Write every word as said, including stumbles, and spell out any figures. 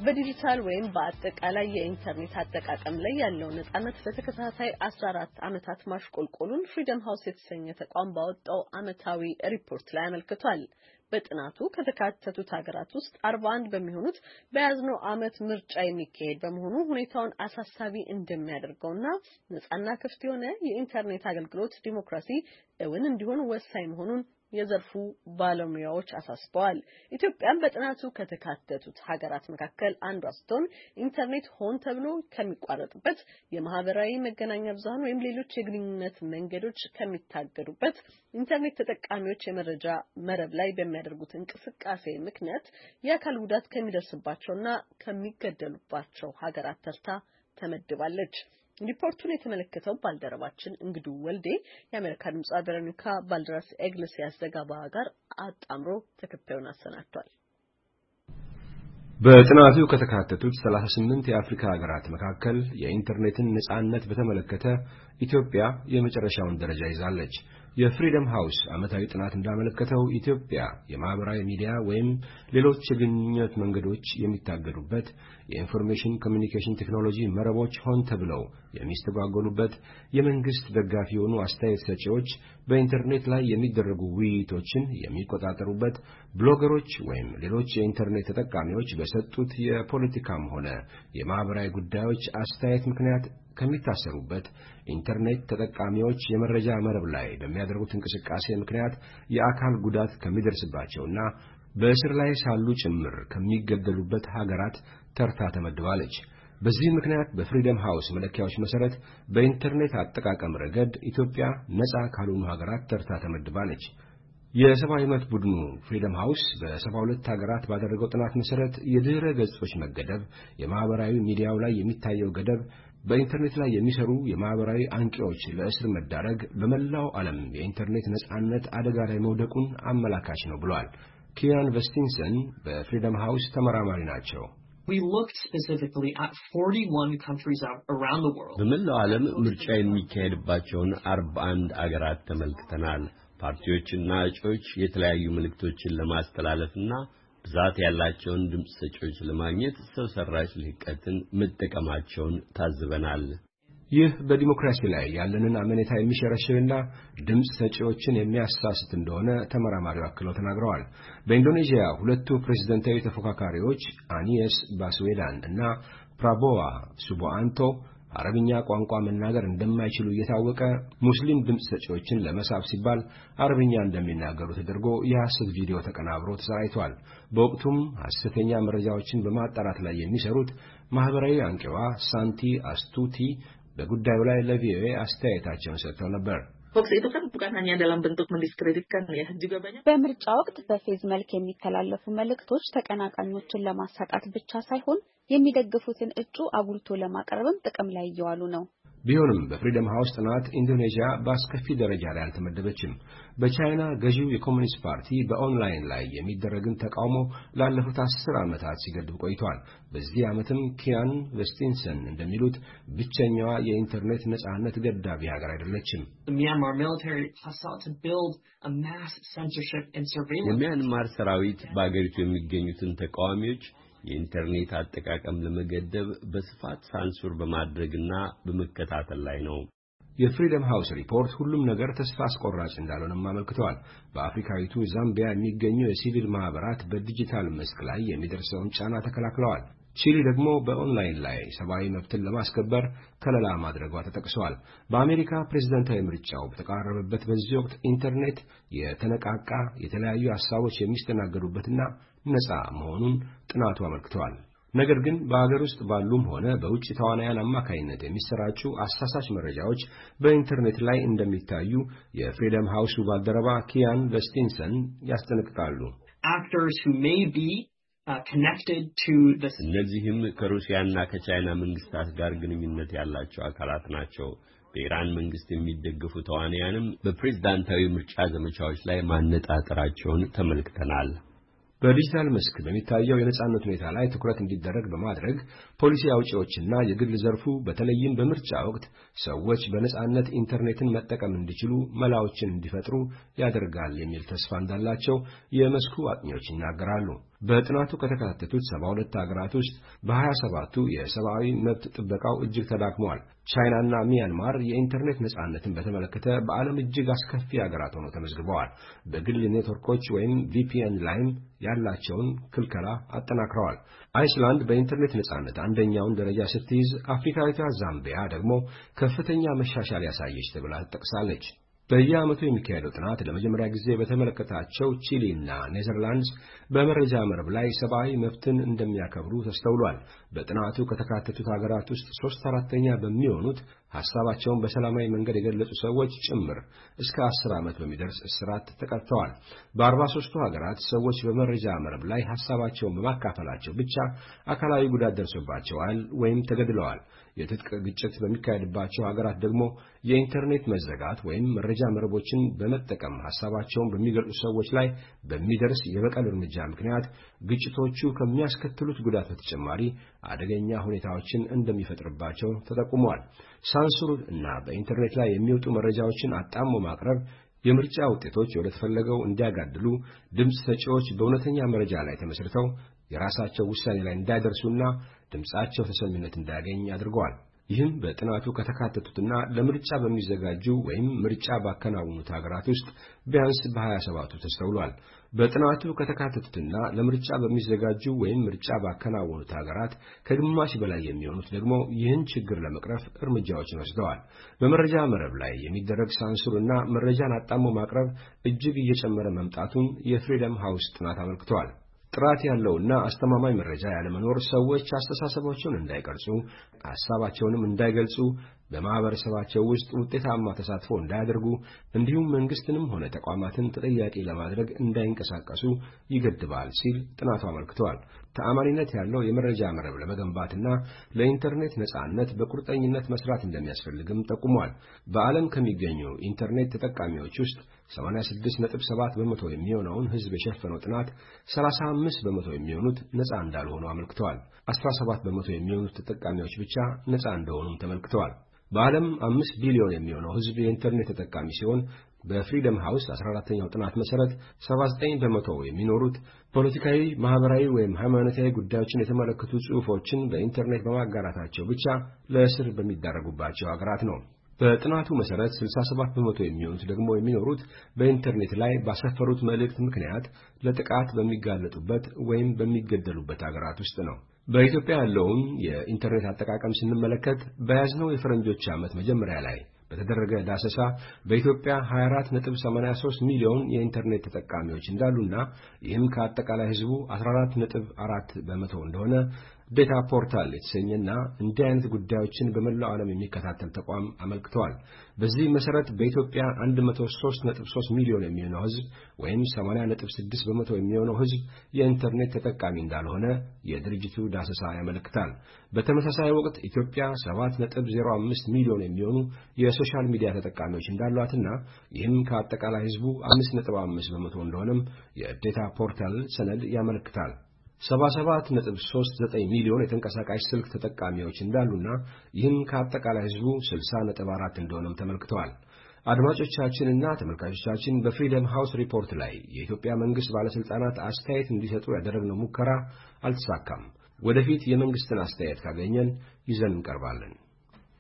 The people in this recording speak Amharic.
በዲጂታል ወይም በአጠቃላይ የኢንተርኔት አጠቃቀም ላይ ያለው ነጻነት በተከታታይ አስራ አራት ዓመታት ማሽቆልቆሉን ፍሪደም ሃውስ የተሰኘ ተቋም ባወጣው ዓመታዊ ሪፖርት ላይ አመልክቷል። በጥናቱ ከተካተቱት ሀገራት ውስጥ አርባ አንድ በሚሆኑት በያዝነው ዓመት ምርጫ የሚካሄድ በመሆኑ ሁኔታውን አሳሳቢ እንደሚያደርገውና ነጻና ክፍት የሆነ የኢንተርኔት አገልግሎት ዲሞክራሲ እውን እንዲሆን ወሳኝ መሆኑን የዘርፉ ባለሙያዎች አሳስበዋል። ኢትዮጵያም በጥናቱ ከተካተቱት ሀገራት መካከል አንዷ ስትሆን ኢንተርኔት ሆን ተብሎ ከሚቋረጥበት፣ የማህበራዊ መገናኛ ብዙሃን ወይም ሌሎች የግንኙነት መንገዶች ከሚታገዱበት፣ ኢንተርኔት ተጠቃሚዎች የመረጃ መረብ ላይ በሚያደርጉት እንቅስቃሴ ምክንያት የአካል ጉዳት ከሚደርስባቸውና ከሚገደሉባቸው ሀገራት ተርታ ተመድባለች። ሪፖርቱን የተመለከተው ባልደረባችን እንግዱ ወልዴ የአሜሪካ ድምጽ አበረኒካ ባልደራስ ኤግሊሲያስ ዘገባ ጋር አጣምሮ ተከታዩን አሰናድቷል። በጥናቱ ከተካተቱት ሰላሳ ስምንት የአፍሪካ ሀገራት መካከል የኢንተርኔትን ነጻነት በተመለከተ ኢትዮጵያ የመጨረሻውን ደረጃ ይዛለች። የፍሪደም ሃውስ ዓመታዊ ጥናት እንዳመለከተው ኢትዮጵያ የማህበራዊ ሚዲያ ወይም ሌሎች የግንኙነት መንገዶች የሚታገዱበት፣ የኢንፎርሜሽን ኮሚኒኬሽን ቴክኖሎጂ መረቦች ሆን ተብለው የሚስተጓጎሉበት፣ የመንግስት ደጋፊ የሆኑ አስተያየት ሰጪዎች በኢንተርኔት ላይ የሚደረጉ ውይይቶችን የሚቆጣጠሩበት፣ ብሎገሮች ወይም ሌሎች የኢንተርኔት ተጠቃሚዎች በሰጡት የፖለቲካም ሆነ የማህበራዊ ጉዳዮች አስተያየት ምክንያት ከሚታሰሩበት፣ ኢንተርኔት ተጠቃሚዎች የመረጃ መረብ ላይ በሚያደርጉት እንቅስቃሴ ምክንያት የአካል ጉዳት ከሚደርስባቸውና በእስር ላይ ሳሉ ጭምር ከሚገደሉበት ሀገራት ተርታ ተመድባለች። በዚህ ምክንያት በፍሪደም ሃውስ መለኪያዎች መሰረት በኢንተርኔት አጠቃቀም ረገድ ኢትዮጵያ ነፃ ካልሆኑ ሀገራት ተርታ ተመድባለች። የሰብአዊ መብት ቡድኑ ፍሪደም ሃውስ በሰባ ሁለት ሀገራት ባደረገው ጥናት መሰረት የድህረ ገጾች መገደብ፣ የማህበራዊ ሚዲያው ላይ የሚታየው ገደብ፣ በኢንተርኔት ላይ የሚሰሩ የማህበራዊ አንቂዎች ለእስር መዳረግ በመላው ዓለም የኢንተርኔት ነጻነት አደጋ ላይ መውደቁን አመላካች ነው ብሏል። ኪያን ቨስቲንሰን በፍሪደም ሃውስ ተመራማሪ ናቸው። We looked specifically at forty-one countries around the world. በመላው ዓለም ምርጫ የሚካሄድባቸውን አርባ አንድ አገራት ተመልክተናል። ፓርቲዎችና እጩዎች የተለያዩ መልእክቶችን ለማስተላለፍና ብዛት ያላቸውን ድምጽ ሰጪዎች ለማግኘት ሰው ሰራሽ ልህቀትን መጠቀማቸውን ታዝበናል። ይህ በዲሞክራሲ ላይ ያለንን አመኔታ የሚሸረሽርና ድምጽ ሰጪዎችን የሚያሳስት እንደሆነ ተመራማሪው አክለው ተናግረዋል። በኢንዶኔዥያ ሁለቱ ፕሬዝዳንታዊ ተፎካካሪዎች አኒየስ ባስዌዳን እና ፕራቦዋ ሱቦአንቶ አረብኛ ቋንቋ መናገር እንደማይችሉ እየታወቀ ሙስሊም ድምጽ ሰጪዎችን ለመሳብ ሲባል አረብኛ እንደሚናገሩ ተደርጎ የሐሰት ቪዲዮ ተቀናብሮ ተሰራይቷል። በወቅቱም ሐሰተኛ መረጃዎችን በማጣራት ላይ የሚሰሩት ማህበራዊ አንቂዋ ሳንቲ አስቱቲ በጉዳዩ ላይ ለቪኦኤ አስተያየታቸውን ሰጥተው ነበር። Hoax itu kan bukan hanya dalam bentuk mendiskreditkan ya, juga banyak በምርጫ ወቅት በፌዝ መልክ የሚተላለፉ መልእክቶች ተቀናቃኞችን ለማሳጣት ብቻ ሳይሆን የሚደግፉትን እጩ አጉልቶ ለማቅረብም ጥቅም ላይ እየዋሉ ነው። ቢሆንም በፍሪደም ሃውስ ጥናት ኢንዶኔዥያ በአስከፊ ደረጃ ላይ አልተመደበችም። በቻይና ገዢው የኮሙኒስት ፓርቲ በኦንላይን ላይ የሚደረግን ተቃውሞ ላለፉት አስር ዓመታት ሲገድብ ቆይቷል። በዚህ ዓመትም ኪያን ቨስቲንሰን እንደሚሉት ብቸኛዋ የኢንተርኔት ነጻነት ገዳቢ ሀገር አይደለችም። Myanmar military has sought to build a mass censorship and surveillance. የሚያንማር ሰራዊት በአገሪቱ የሚገኙትን ተቃዋሚዎች የኢንተርኔት አጠቃቀም ለመገደብ በስፋት ሳንሱር በማድረግና በመከታተል ላይ ነው። የፍሪደም ሃውስ ሪፖርት ሁሉም ነገር ተስፋ አስቆራጭ እንዳልሆነም አመልክቷል። በአፍሪካዊቱ ዛምቢያ የሚገኙ የሲቪል ማህበራት በዲጂታል መስክ ላይ የሚደርሰውን ጫና ተከላክለዋል። ቺሊ ደግሞ በኦንላይን ላይ ሰብአዊ መብትን ለማስከበር ከለላ ማድረጓ ተጠቅሷል። በአሜሪካ ፕሬዝዳንታዊ ምርጫው በተቃረበበት በዚህ ወቅት ኢንተርኔት የተነቃቃ የተለያዩ ሐሳቦች የሚስተናገዱበትና ነፃ መሆኑን ጥናቱ አመልክቷል። ነገር ግን በአገር ውስጥ ባሉም ሆነ በውጭ ተዋናያን አማካይነት የሚሰራጩ አሳሳች መረጃዎች በኢንተርኔት ላይ እንደሚታዩ የፍሪደም ሃውስ ባልደረባ ኪያን ቨስቲንሰን ያስጠነቅቃሉ። Actors who may be uh, connected to the እነዚህም ከሩሲያና ከቻይና መንግስታት ጋር ግንኙነት ያላቸው አካላት ናቸው። በኢራን መንግስት የሚደገፉ ተዋናያንም በፕሬዝዳንታዊ ምርጫ ዘመቻዎች ላይ ማነጣጠራቸውን ተመልክተናል። በዲጂታል መስክ በሚታየው የነጻነት ሁኔታ ላይ ትኩረት እንዲደረግ በማድረግ ፖሊሲ አውጪዎችና የግል ዘርፉ በተለይም በምርጫ ወቅት ሰዎች በነጻነት ኢንተርኔትን መጠቀም እንዲችሉ መላዎችን እንዲፈጥሩ ያደርጋል የሚል ተስፋ እንዳላቸው የመስኩ አጥኚዎች ይናገራሉ። በጥናቱ ከተካተቱት ሰባ ሁለት ሀገራት ውስጥ በሀያ ሰባቱ የሰብአዊ መብት ጥበቃው እጅግ ተዳክመዋል። ቻይናና ሚያንማር የኢንተርኔት ነጻነትን በተመለከተ በዓለም እጅግ አስከፊ ሀገራት ሆነው ተመዝግበዋል። በግል ኔትወርኮች ወይም ቪ ፒ ኤን ላይም ያላቸውን ክልከላ አጠናክረዋል። አይስላንድ በኢንተርኔት ነጻነት አንደኛውን ደረጃ ስትይዝ፣ አፍሪካዊቷ ዛምቢያ ደግሞ ከፍተኛ መሻሻል ያሳየች ተብላ ትጠቅሳለች። በየዓመቱ የሚካሄደው ጥናት ለመጀመሪያ ጊዜ በተመለከታቸው ቺሊ እና ኔዘርላንድስ በመረጃ መረብ ላይ ሰብአዊ መብትን እንደሚያከብሩ ተስተውሏል። በጥናቱ ከተካተቱት ሀገራት ውስጥ ሶስት አራተኛ በሚሆኑት ሐሳባቸውን በሰላማዊ መንገድ የገለጹ ሰዎች ጭምር እስከ አስር ዓመት በሚደርስ እስራት ተቀጥተዋል። በአርባ ሦስቱ ሀገራት ሰዎች በመረጃ መረብ ላይ ሐሳባቸውን በማካፈላቸው ብቻ አካላዊ ጉዳት ደርሶባቸዋል ወይም ተገድለዋል። የትጥቅ ግጭት በሚካሄድባቸው ሀገራት ደግሞ የኢንተርኔት መዘጋት ወይም መረጃ መረቦችን በመጠቀም ሐሳባቸውን በሚገልጹ ሰዎች ላይ በሚደርስ የበቀል እርምጃ ምክንያት ግጭቶቹ ከሚያስከትሉት ጉዳት በተጨማሪ አደገኛ ሁኔታዎችን እንደሚፈጥርባቸው ተጠቁሟል። ሳንሱር እና በኢንተርኔት ላይ የሚወጡ መረጃዎችን አጣሞ ማቅረብ የምርጫ ውጤቶች ወደ ተፈለገው እንዲያጋድሉ ድምፅ ሰጪዎች በእውነተኛ መረጃ ላይ ተመስርተው የራሳቸው ውሳኔ ላይ እንዳይደርሱና ድምጻቸው ተሰሚነት እንዳያገኝ አድርገዋል። ይህም በጥናቱ ከተካተቱትና ለምርጫ በሚዘጋጁ ወይም ምርጫ ባከናወኑት ሀገራት ውስጥ ቢያንስ በሀያ ሰባቱ ተስተውሏል። በጥናቱ ከተካተቱትና ለምርጫ በሚዘጋጁ ወይም ምርጫ ባከናወኑት ሀገራት ከግማሽ በላይ የሚሆኑት ደግሞ ይህን ችግር ለመቅረፍ እርምጃዎችን ወስደዋል። በመረጃ መረብ ላይ የሚደረግ ሳንሱርና መረጃን አጣሞ ማቅረብ እጅግ እየጨመረ መምጣቱን የፍሪደም ሃውስ ጥናት አመልክቷል። ጥራት ያለውና አስተማማኝ መረጃ ያለመኖር ሰዎች አስተሳሰባቸውን እንዳይቀርጹ፣ ሐሳባቸውንም እንዳይገልጹ፣ በማህበረሰባቸው ውስጥ ውጤታማ ተሳትፎ እንዳያደርጉ እንዲሁም መንግስትንም ሆነ ተቋማትን ተጠያቂ ለማድረግ እንዳይንቀሳቀሱ ይገድባል ሲል ጥናቱ አመልክቷል። ተአማኒነት ያለው የመረጃ መረብ ለመገንባትና ለኢንተርኔት ነጻነት በቁርጠኝነት መስራት እንደሚያስፈልግም ጠቁሟል። በዓለም ከሚገኙ ኢንተርኔት ተጠቃሚዎች ውስጥ ሰማንያ ስድስት ነጥብ ሰባት በመቶ የሚሆነውን ሕዝብ የሸፈነው ጥናት ሰላሳ አምስት በመቶ የሚሆኑት ነጻ እንዳልሆኑ አመልክተዋል። አስራ ሰባት በመቶ የሚሆኑት ተጠቃሚዎች ብቻ ነጻ እንደሆኑም ተመልክተዋል። በዓለም አምስት ቢሊዮን የሚሆነው ሕዝብ የኢንተርኔት ተጠቃሚ ሲሆን በፍሪደም ሃውስ አስራ አራተኛው ጥናት መሰረት ሰባ ዘጠኝ በመቶ የሚኖሩት ፖለቲካዊ፣ ማህበራዊ ወይም ሃይማኖታዊ ጉዳዮችን የተመለከቱ ጽሑፎችን በኢንተርኔት በማጋራታቸው ብቻ ለእስር በሚዳረጉባቸው ሀገራት ነው። በጥናቱ መሰረት ስልሳ ሰባት በመቶ የሚሆኑት ደግሞ የሚኖሩት በኢንተርኔት ላይ ባሰፈሩት መልእክት ምክንያት ለጥቃት በሚጋለጡበት ወይም በሚገደሉበት ሀገራት ውስጥ ነው። በኢትዮጵያ ያለውን የኢንተርኔት አጠቃቀም ስንመለከት በያዝነው የፈረንጆች ዓመት መጀመሪያ ላይ በተደረገ ዳሰሳ በኢትዮጵያ ሀያ አራት ነጥብ ሰማንያ ሦስት ሚሊዮን የኢንተርኔት ተጠቃሚዎች እንዳሉና ይህም ከአጠቃላይ ሕዝቡ አስራ አራት ነጥብ አራት በመቶ እንደሆነ ዴታ ፖርታል የተሰኘና እንዲህ አይነት ጉዳዮችን በመላው ዓለም የሚከታተል ተቋም አመልክተዋል። በዚህ መሰረት በኢትዮጵያ መቶ ሶስት ነጥብ ሶስት ሚሊዮን የሚሆነው ሕዝብ ወይም ሰማንያ ነጥብ ስድስት በመቶ የሚሆነው ሕዝብ የኢንተርኔት ተጠቃሚ እንዳልሆነ የድርጅቱ ዳሰሳ ያመለክታል። በተመሳሳይ ወቅት ኢትዮጵያ ሰባት ነጥብ ዜሮ አምስት ሚሊዮን የሚሆኑ የሶሻል ሚዲያ ተጠቃሚዎች እንዳሏትና ይህም ከአጠቃላይ ሕዝቡ አምስት ነጥብ አምስት በመቶ እንደሆነም የዴታ ፖርታል ሰነድ ያመለክታል። ሰባ ሰባት ነጥብ ሶስት ዘጠኝ ሚሊዮን የተንቀሳቃሽ ስልክ ተጠቃሚዎች እንዳሉና ይህም ከአጠቃላይ ሕዝቡ ስልሳ ነጥብ አራት እንደሆነም ተመልክተዋል። አድማጮቻችንና ተመልካቾቻችን በፍሪደም ሃውስ ሪፖርት ላይ የኢትዮጵያ መንግስት ባለስልጣናት አስተያየት እንዲሰጡ ያደረግነው ሙከራ አልተሳካም። ወደፊት የመንግስትን አስተያየት ካገኘን ይዘን እንቀርባለን።